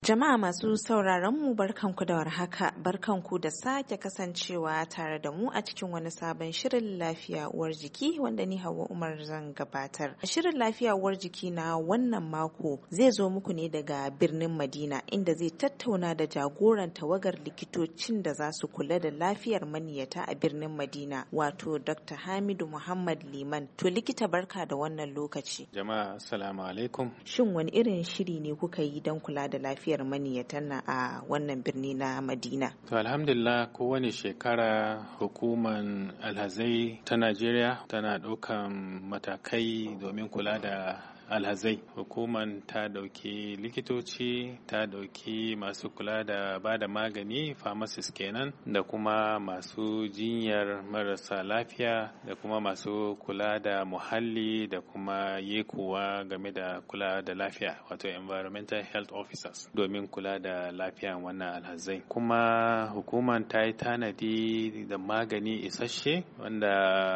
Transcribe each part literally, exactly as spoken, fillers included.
Jama'a masu sauraron mu barkanku da warhaka, barkanku da sake kasancewa tare da mu a cikin wani sabon shirin lafiya uwar jiki wanda ni Hauwa Umar zan gabatar. Shirin lafiya uwar jiki na wannan mako zai zo muku ne daga birnin Madina inda zai tattauna da jagoran tawagar likitocin da za su kula da lafiyar maniyata a birnin Madina, wato Doctor Hamidu Muhammad Liman. To likita, barka da wannan lokaci. Jama'a assalamu alaikum. Shin wani irin shiri ne kuka yi don kula da lafiyar maniyatan na a wannan birni na Madina? To alhamdulillah, kowane shekara hukumar alhazai ta Najeriya tana ɗaukan matakai domin kula da alhazai. Hukuman ta dauki likitoci, ta dauki masu kula da ba da magani, pharmacist kenan, da kuma masu jinyar marasa lafiya, da kuma masu kula da muhalli, da kuma yekuwa game da kula da lafiya, wato environmental health officers, domin kula da lafiyan wannan alhazai. Kuma hukuman ta yi tanadi da magani isasshe wanda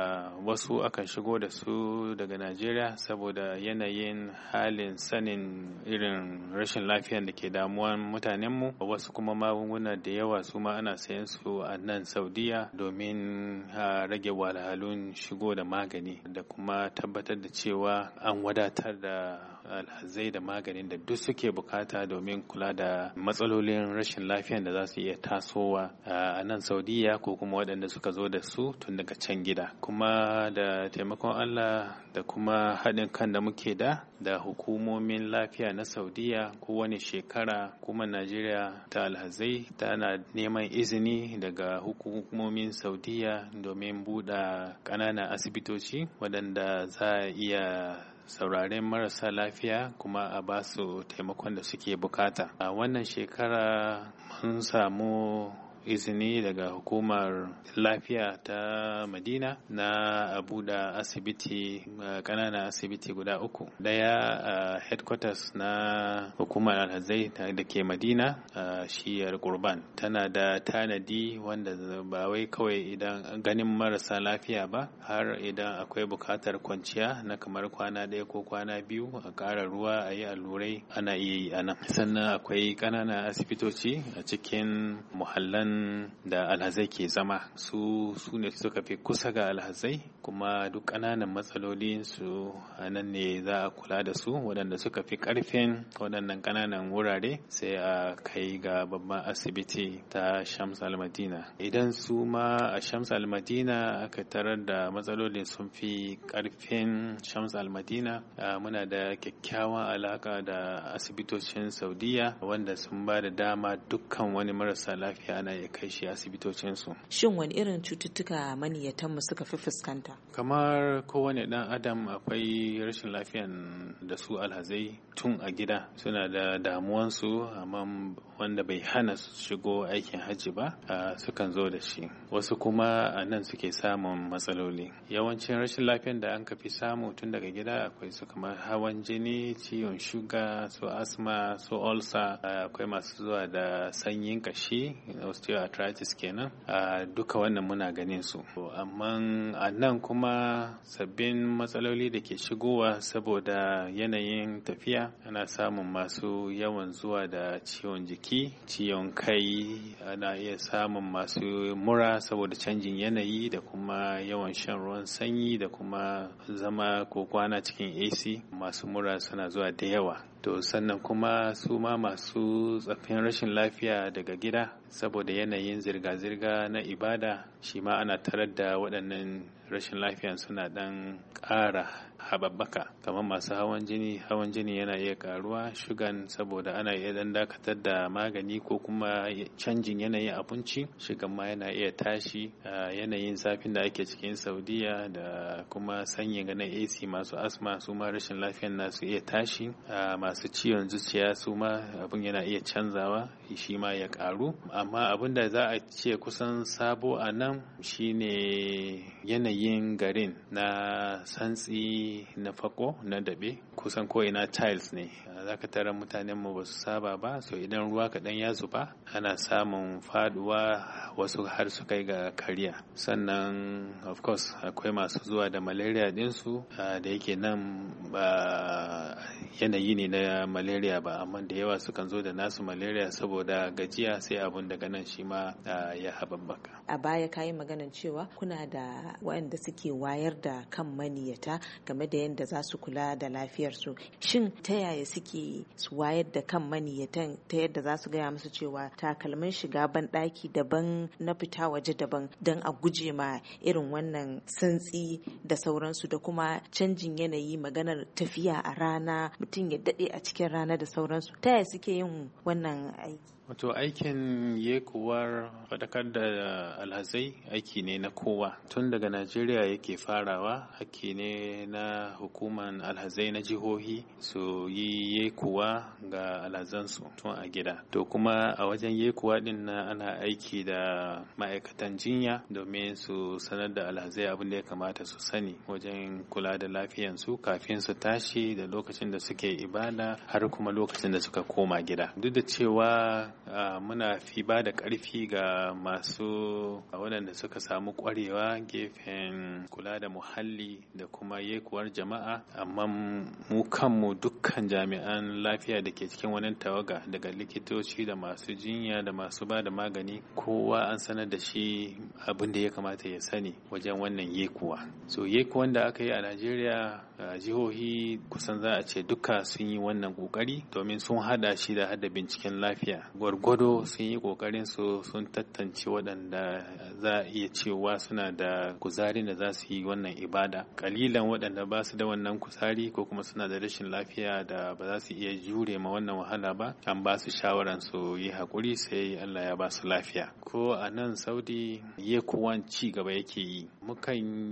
wasu akan shigo da su daga Najeriya saboda yanayin halin sanin irin rashin lafiyar da ke damuwan mutanenmu. Wasu kuma magunguna da yawa su ma ana sayan su a nan Saudiya domin rage wahalhalun shigo da magani da kuma tabbatar da cewa an wadatar da alhazai da maganin da duk suke bukata domin kula da matsalolin rashin lafiyar da za su iya tasowa a nan Saudiya ko kuma waɗanda suka zo da su tun daga can gida. Kuma da taimakon Allah da kuma haɗin kan da muke da da hukumomin lafiya na Saudiya, kowane shekara kuma Najeriya ta alhazai tana neman izini daga hukumomin Saudiya domin buɗe ƙananan asibitoci waɗanda za a iya sauraren marasa lafiya kuma a ba su taimakon da suke bukata. A wannan shekara mun samu izini daga hukumar lafiya ta Madina na abu da asibiti, ƙananan asibiti guda uku. Daya a headquarters na hukumar alhazai da ke Madina a shiyar Qurban. Tana da tanadi wanda ba wai kawai idan ganin marasa lafiya ba, har idan akwai bukatar kwanciya na kamar kwana ɗaya ko kwana biyu, a ƙara ruwa, a yi allurai, ana iya yi a nan. Sannan akwai ƙananan asibitoci a cikin muhallan da alhazai ke zama. Su su ne suka fi kusa ga alhazai, kuma duk ƙananan matsaloli su a nan ne za a kula da su. Waɗanda suka fi ƙarfin waɗannan ƙananan wurare sai a kai ga babban asibiti ta Shams al-Madina. Idan su ma a Shams al-Madina aka tarar da matsalolin sun fi ƙarfin Shams al-Madina, muna da kyakkyawan alaka da asibitocin Saudiya wanda sun ba da dama dukkan wani marasa lafiya ana ya kai shi asibitocinsu. Shin wani irin cututtuka maniyatanmu suka fi fuskanta? Kamar kowane ɗan adam akwai rashin lafiyan da su alhazai tun a gida suna da damuwansu, amma wanda bai hana su shigo aikin hajji ba sukan zo da shi. Wasu kuma a nan suke samun matsaloli. Yawancin rashin lafiyan da an ka fi samu tun daga gida akwai su kamar hawan jini, ciwon shuga, su asma, su ulcer, akwai masu zuwa da sanyin kashi, osteoarthritis kenan. Duka wannan muna ganin su. Amma a nan kuma sabbin matsaloli da ke shigowa saboda yanayin tafiya, ana samun masu yawan zuwa da ciwon jiki, ciwon kai, ana iya samun masu mura saboda canjin yanayi da kuma yawan shan ruwan sanyi da kuma zama ko kwana cikin A C. Masu mura suna zuwa da yawa. To sannan kuma su ma masu tsaffin rashin lafiya daga gida saboda yanayin zirga-zirga na ibada, shi ma ana tarar da waɗannan rashin lafiyan suna ɗan ƙara haɓaɓɓaka. Kamar masu hawan jini, hawan jini yana iya ƙaruwa, shugan saboda ana iya ɗan dakatar da magani ko kuma canjin yanayin abinci, shugan ma yana iya tashi. Yanayin zafin da ake cikin Saudiya da kuma sanyin ganin A C, masu asma su ma rashin lafiyan nasu iya tashi. Masu ciwon zuciya su ma abin yana iya canzawa, shi ma ya ƙaru. Amma abin da za a ce kusan sabo a nan shine yanayin garin na santsi, na fako, na daɓe. Kusan ko ina tiles ne, za ka tara mutanen mu ba su saba ba, so idan ruwa kaɗan ya zuba ana samun faduwa, wasu har su kai ga kariya. Sannan of course akwai masu zuwa da malaria ɗinsu da yake nan ba yanayi ne na malaria ba, amma da yawa sukan zo da nasu malaria saboda gajiya, sai abun daga nan shi ma ya haɓaɓɓaka. A baya kayi maganan cewa kuna da waɗanda suke wayar da kan maniyata game da yadda za su kula da lafiyarsu. Shin ta yaya suke su wayar da kan maniyatan ta yadda za su gaya musu cewa takalmin shiga ban ɗaki daban na fita waje daban, don a guje ma irin wannan santsi da sauransu, da kuma canjin yanayi, maganar tafiya a rana, mutum ya daɗe a cikin rana da sauransu. Ta yaya suke yin wannan aiki? Wato aikin yekuwar faɗakar da alhazai aiki ne na kowa, tun daga Najeriya yake farawa. Aiki ne na hukuman alhazai na jihohi su yi yekuwa ga alhazansu tun a gida. To kuma a wajen yekuwa din na ana aiki da ma'aikatan jinya domin su sanar da alhazai abin da ya kamata su sani wajen kula da lafiyansu kafin su tashi, da lokacin da suke ibada, har kuma lokacin da suka koma gida. Duk da cewa Uh, muna fi ba da ƙarfi ga masu waɗanda suka samu ƙwarewa gefen kula da muhalli da kuma yekuwar jama'a, amma mu kanmu dukkan jami'an lafiya da ke cikin wannan tawaga, daga likitoci da masu jinya da masu ba da magani, kowa an sanar da shi abin da ya kamata ya sani wajen wannan yekuwa. So yekuwan da aka yi a Najeriya, uh, jihohi kusan za a ce duka sun yi wannan ƙoƙari domin sun hada shi da hada binciken lafiya. Gwargwado sun yi kokarin su sun tantance waɗanda za a iya cewa suna da kuzarin da za su yi wannan ibada. Kalilan waɗanda ba su da wannan kuzari ko kuma suna da rashin lafiya da ba za su iya jure ma wannan wahala ba, an ba su shawaran su yi haƙuri sai Allah ya ba su lafiya. Ko a nan Saudi yekuwan ci gaba yake yi. Mukan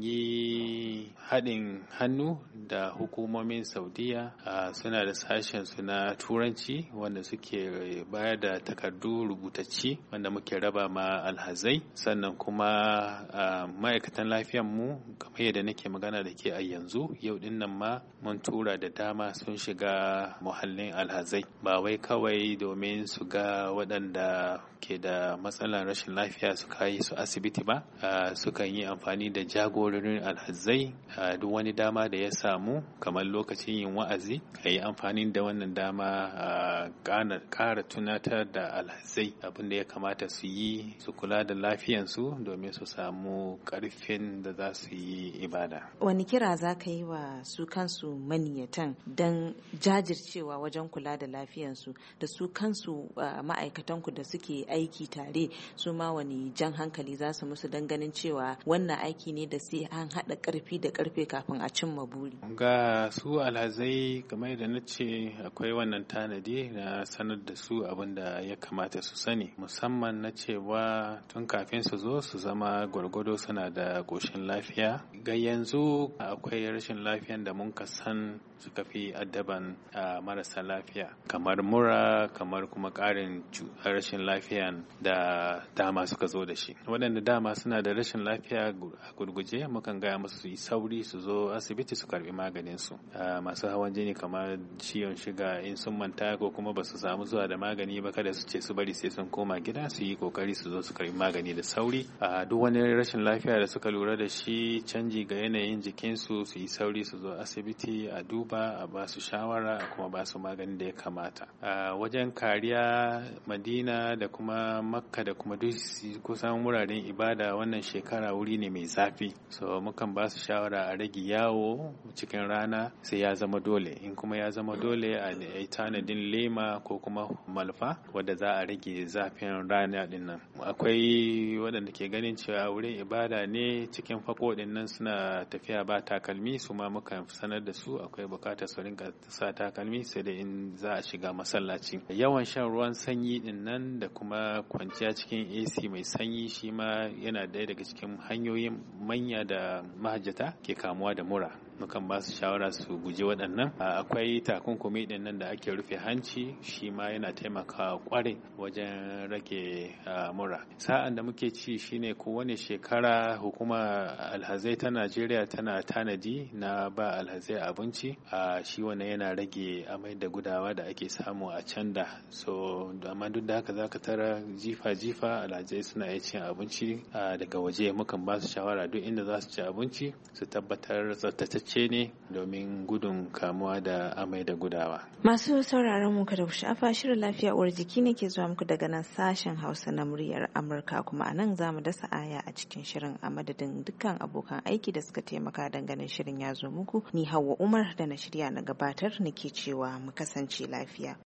yi haɗin hannu da hukumomin Saudiya, suna da sashen su na Turanci wanda suke bayar da takardu rubutacci wanda muke raba ma alhazai. Sannan kuma ma'aikatan lafiyan mu, kamar yadda nake magana da ke a yanzu, yau din nan ma mun tura da dama sun shiga muhallin alhazai, ba wai kawai domin su ga waɗanda ke da matsalar rashin lafiya su kai su asibiti ba. Sukan yi amfani da jagororin alhazai duk wani dama da ya samu, kamar lokacin yin wa'azi, a yi amfani da wannan dama a ƙara tunatar da alhazai abin da ya kamata su yi su kula da lafiyansu domin su samu ƙarfin da za su yi ibada. Wani kira za ka yi wa su kansu maniyatan don jajircewa wajen kula da lafiyansu, da su kansu ma'aikatanku da suke aiki tare, su ma wani jan hankali za su musu don ganin cewa wannan aiki ne da sai an haɗa ƙarfi da ƙarfe kafin a cimma buri? Ga su alhazai, kamar yadda na ce, akwai wannan tanadi na sanar da su abin da ya kamata su sani, musamman na cewa tun kafin su zo su zama gwargwado suna da ƙoshin lafiya. Ga yanzu akwai rashin lafiyan da mun ka san suka fi addaban marasa lafiya, kamar mura, kamar kuma ƙarin rashin lafiyan da dama suka zo da shi. Waɗanda dama suna da rashin lafiya a gurguje, mukan gaya musu su yi sauri su zo asibiti su karbi maganin su. Masu hawan jini kamar ciwon shiga, in sun manta ko kuma ba su samu zuwa da magani ba, kada su ce su bari sai sun koma gida, su yi kokari su zo su karbi magani da sauri. Duk wani rashin lafiya da suka lura da shi, canji ga yanayin jikinsu, su yi sauri su zo asibiti a duba, a ba su shawara, a kuma ba su magani da ya kamata. Wajen kariya, Madina da kuma Makka da kuma duk kusan wuraren ibada wannan shekara wuri ne mai zafi, so mukan ba su shawara a rage yawo cikin rana sai ya zama dole. In kuma ya zama dole, a yi tanadin lema ko kuma malfa wadda za a rage zafin rana din nan. Akwai waɗanda ke ganin cewa wurin ibada ne cikin fako din nan suna tafiya ba takalmi, su ma mukan sanar da su akwai bukatar su rinka sa takalmi sai da in za a shiga masallaci. Yawan shan ruwan sanyi din nan da kuma kwanciya cikin A C mai sanyi shi ma yana ɗaya daga cikin hanyoyin manya da mahajjata ke kamuwa da mura. mukan ba su shawara su guji waɗannan. Akwai takunkumi ɗin nan da ake rufe hanci, shi ma yana taimakawa kwarai wajen rage mura. Sa'an da muke ci shine kowane shekara hukumar alhazai ta Najeriya tana tanadi na ba alhazai abinci. Shi wannan yana rage amai da gudawa da ake samu a can da. So amma duk da haka zaka tara jifa-jifa alhazai suna iya cin abinci daga waje. Mukan ba su shawara duk inda za su ci abinci su tabbatar tsaftatacce ne domin gudun kamuwa da amai da gudawa. Masu sauraron mu kada ku shafa, shirin lafiya uwar jiki ne ke zuwa muku daga nan sashen Hausa na muryar Amurka, kuma a nan za mu dasa aya a cikin shirin a madadin dukkan abokan aiki da suka taimaka dangane shirin ya zo muku. Ni Hauwa Umar da na shirya na gabatar nake cewa mu kasance lafiya.